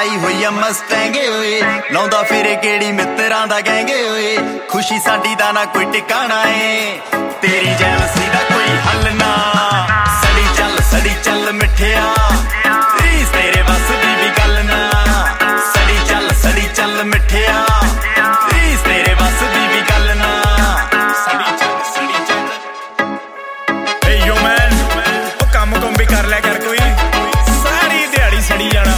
ਲਾਈ ਹੋਈ ਆ ਮਸਟੈਂਗੇ ਓਏ ਲਾਉਂਦਾ ਫਿਰੇ ਕਿਹੜੀ ਮਿੱਤਰਾਂ ਦਾ ਗੈਂਗੇ ਓਏ ਖੁਸ਼ੀ ਸਾਡੀ ਦਾ ਨਾ ਕੋਈ ਟਿਕਾਣਾ ਏ ਤੇਰੀ ਜੈਲਸੀ ਦਾ ਕੋਈ ਹੱਲ ਨਾ ਸੜੀ ਚੱਲ ਮਿੱਠਿਆ ਰੀਸ ਤੇਰੇ ਵੱਸ ਦੀ ਵੀ ਗੱਲ ਨਾ ਸੜੀ ਚੱਲ ਮਿੱਠਿਆ ਰੀਸ ਤੇਰੇ ਵੱਸ ਦੀ ਵੀ ਗੱਲ ਨਾ ਸੜੀ ਚੱਲ ਏ ਯੋ ਮੈਨ ਉਹ ਕੰਮ ਵੀ ਕਰ ਲਿਆ ਕਰ ਕੋਈ ਸਾਰੀ ਦਿਹਾੜੀ ਸੜੀ ਜਾਣਾ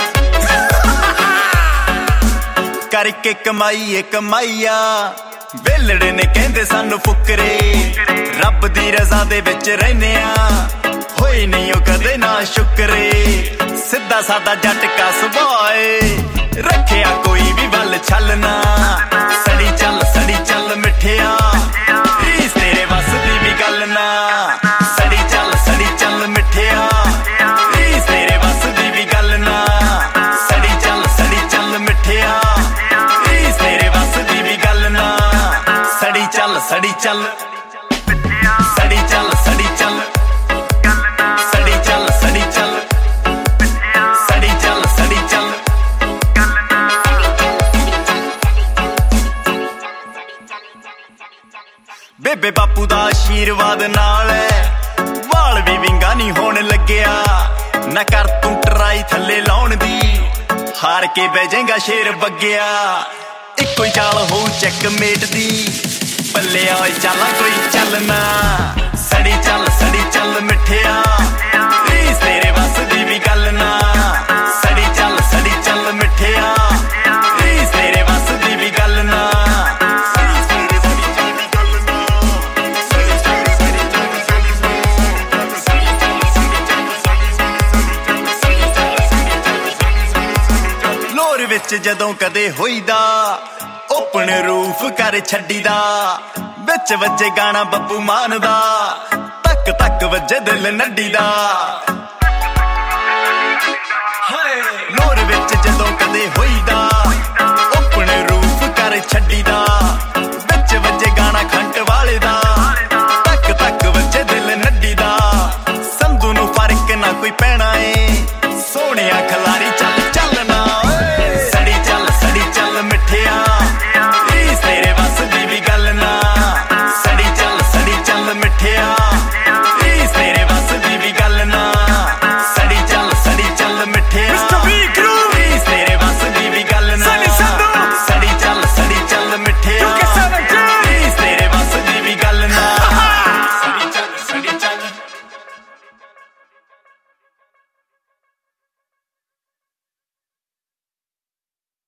ਕਰਕੇ ਕਮਾਈਆ ਵੇਲੜੇ ਨੇ ਕਹਿੰਦੇ ਸਾਨੂੰ ਫੁਕਰੇ ਰੱਬ ਦੀ ਰਜ਼ਾ ਦੇ ਵਿੱਚ ਰਹਿੰਦੇ ਆ ਹੋਈ ਨਹੀਂ ਉਹ ਕਦੇ ਨਾ ਸ਼ੁਕਰੇ ਸਿੱਧਾ ਸਾਦਾ ਜੱਟ ਕਾ ਸੁਭਾਅ ਏ ਰੱਖਿਆ ਕੋਈ ਵੀ ਵੱਲ ਛਲਣਾ ਸੜੀ ਚੱਲ ਮਿੱਠਿਆ ਰੀਸ ਤੇਰੇ ਵੱਸ ਦੀ ਵੀ ਗੱਲ ਨਾ ਸੜੀ ਚੱਲ ਮਿੱਠਿਆ ਰੀਸ ਤੇਰੇ ਵੱਸ ਦੀ ਵੀ ਗੱਲ ਨਾ ਸੜੀ ਚੱਲ ਮਿੱਠਿਆ ਰੀਸ ਤੇਰੇ ਵੱਸ ਦੀ ਵੀ ਗੱਲ ਨਾ ਸੜੀ ਚੱਲ ਸੜੀ ਚੱਲ ਬੇਬੇ ਬਾਪੂ ਦਾ ਆਸ਼ੀਰਵਾਦ ਨਾਲ ਵਾਲ ਵੀ ਵਿੰਗਾ ਨਹੀਂ ਹੋਣ ਲੱਗਿਆ ਨਾ ਕਰ ਤੂੰ ਟਰਾਈ ਥੱਲੇ ਲਾਉਣ ਦੀ ਹਾਰ ਕੇ ਬਹਿ ਜਾਏਗਾ ਸ਼ੇਰ ਬੱਗਿਆ ਇੱਕੋ ਹੀ ਚਾਲ ਹੋਊ ਚੈੱਕਮੇਟ ਦੀ ਪੱਲਿਆ ਓਏ ਚਾਲਾਂ ਕੋਈ ਚੱਲਣਾ ਸੜੀ ਚੱਲ ਮਿੱਠਿਆ ਰੀਸ ਤੇਰੇ ਵੱਸ ਦੀ ਵੀ ਗੱਲ ਨਾ ਸੜੀ ਚੱਲ ਮਿੱਠਿਆ ਰੀਸ ਤੇਰੇ ਵੱਸ ਦੀ ਵੀ ਗੱਲ ਨਾ ਲੋਰ ਵਿੱਚ ਜਦੋਂ ਕਦੇ ਹੋਈਦਾ ਓਪਨ ਰੂਫ ਕਰ ਛੱਡੀਦਾ ਵਿੱਚ ਵੱਜੇ ਗਾਣਾ ਬੱਬੂ ਮਾਨ ਦਾ ਤੱਕ ਵੱਜੇ ਦਿਲ ਨੱਡੀ ਦਾ ਲੋਰ ਵਿੱਚ ਜਦੋਂ ਕਦੇ ਹੋਈਦਾ ਓਪਨ ਰੂਫ ਕਰ ਛੱਡੀਦਾ ਵਿੱਚ ਵੱਜੇ ਗਾਣਾ ਖੰਡ